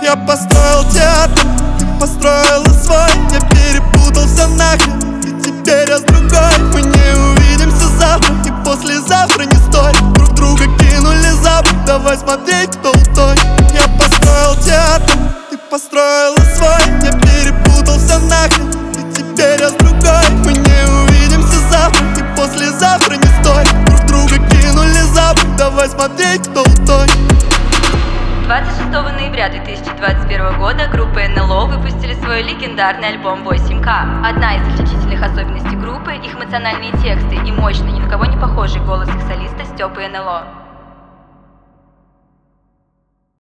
Я построил театр, ты построила свой. Я перепутался нахрен, и теперь я с другой. Мы не увидимся завтра и послезавтра. Не стой, друг друга кинули за борт. Давай смотреть, кто утонет. Я построил театр, ты построила свой. Я перепутался нахрен, и теперь я с другой. Мы не увидимся завтра и послезавтра. Не стой, друг друга кинули за борт. Давай смотреть, кто утонет. 26 ноября 2021 года группа НЛО выпустили свой легендарный альбом 8К. Одна из отличительных особенностей группы — их эмоциональные тексты и мощный, ни на кого не похожий голос их солиста Степы НЛО.